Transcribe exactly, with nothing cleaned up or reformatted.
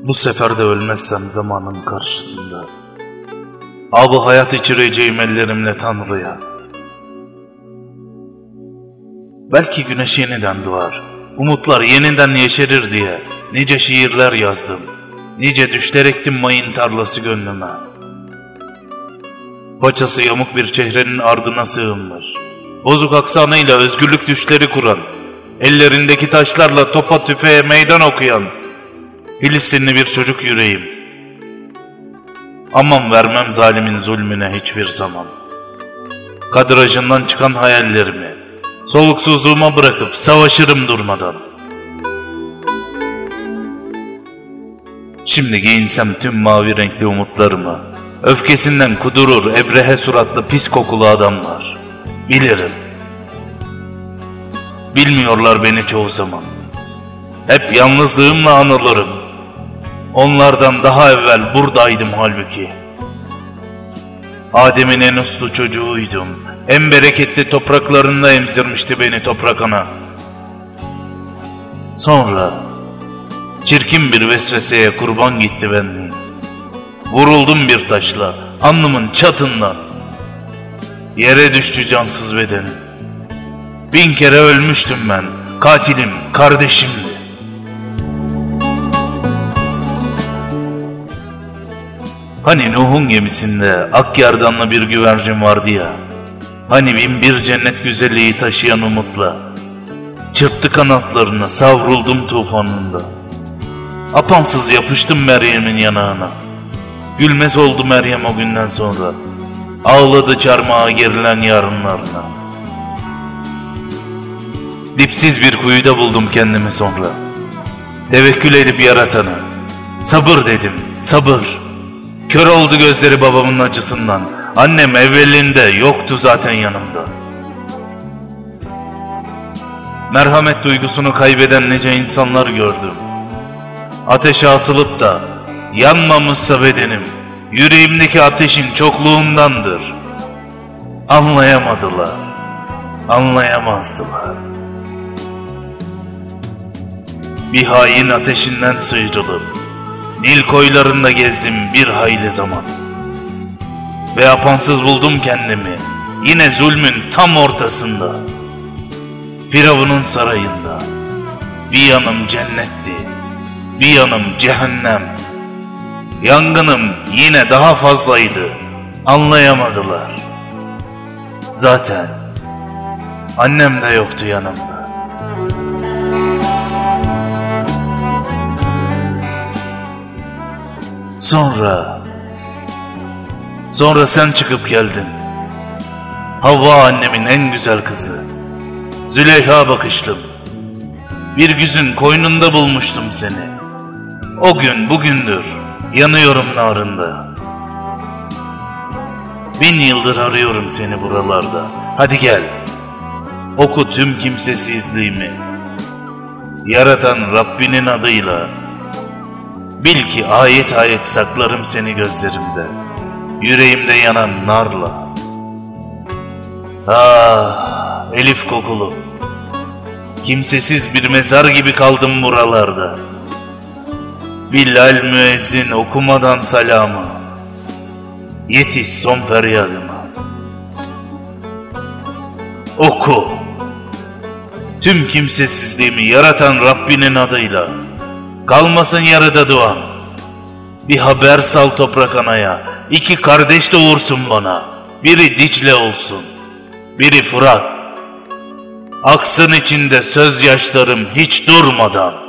Bu sefer de ölmezsem zamanın karşısında, abi hayat içireceğim ellerimle Tanrı'ya. Belki güneş yeniden doğar, umutlar yeniden yeşerir diye nice şiirler yazdım, nice düşler ektim mayın tarlası gönlüme. Paçası yamuk bir çehrenin ardına sığınmış, bozuk aksanıyla özgürlük düşleri kuran, ellerindeki taşlarla topa tüfeğe meydan okuyan Filistinli bir çocuk yüreğim. Aman vermem zalimin zulmüne hiçbir zaman. Kadrajından çıkan hayallerimi soluksuzluğuma bırakıp savaşırım durmadan. Şimdi giyinsem tüm mavi renkli umutlarımı, öfkesinden kudurur ebrehe suratlı pis kokulu adamlar. Bilirim. Bilmiyorlar beni çoğu zaman. Hep yalnızlığımla anılırım. Onlardan daha evvel buradaydım halbuki. Adem'in en uslu çocuğuydum. En bereketli topraklarında emzirmişti beni toprak ana. Sonra çirkin bir vesveseye kurban gitti benliğim. Vuruldum bir taşla, alnımın çatından. Yere düştü cansız bedenim. Bin kere ölmüştüm ben, katilim kardeşimdi. Hani Nuh'un gemisinde ak gerdanlı bir güvercin vardı ya, hani bin bir cennet güzelliği taşıyan umutla, çırptı kanatlarını, savruldum tufanında. Apansız yapıştım Meryem'in yanağına. Gülmez oldu Meryem o günden sonra, ağladı çarmıha gerilen yarınlarına. Dipsiz bir kuyuda buldum kendimi sonra, tevekkül edip yaratana, sabır dedim, sabır. Kör oldu gözleri babamın acısından, annem evvelinde yoktu zaten yanımda. Merhamet duygusunu kaybeden nice insanlar gördüm. Ateşe atılıp da yanmamışsa bedenim, yüreğimdeki ateşin çokluğundandır. Anlayamadılar, anlayamazdılar. Bir hain ateşinden sıyrılıp Nil koylarında gezdim bir hayli zaman. Ve apansız buldum kendimi yine zulmün tam ortasında. Firavun'un sarayında. Bir yanım cennetti, bir yanım cehennem. Yangınım yine daha fazlaydı, anlayamadılar. Zaten annem de yoktu yanımda. Sonra, sonra sen çıkıp geldin. Havva annemin en güzel kızı. Züleyha bakışlım. Bir güzün koynunda bulmuştum seni. O gün bugündür, yanıyorum narında. Bin yıldır arıyorum seni buralarda. Hadi gel, oku tüm kimsesizliğimi. Yaratan Rabbinin adıyla. Bil ki ayet ayet saklarım seni gözlerimde, yüreğimde yanan narla. Ah Elif kokulu, kimsesiz bir mezar gibi kaldım buralarda. Bilal müezzin okumadan salamı, yetiş son feryadıma. Oku, tüm kimsesizliğimi yaratan Rabbinin adıyla. Kalmasın yarıda duam. Bir haber sal toprak anaya. İki kardeş doğursun bana. Biri Dicle olsun, biri Fırat. Aksın içinde söz yaşlarım hiç durmadan.